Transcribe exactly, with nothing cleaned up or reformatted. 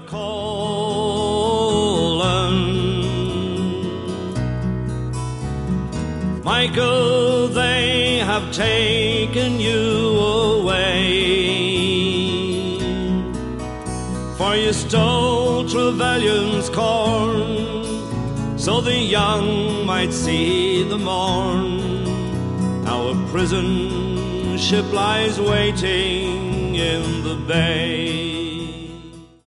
calling. Michael, they have taken you away, for you stole Trevelyan's corn, so the young might see the morn. Now a prison ship lies waiting in the bay.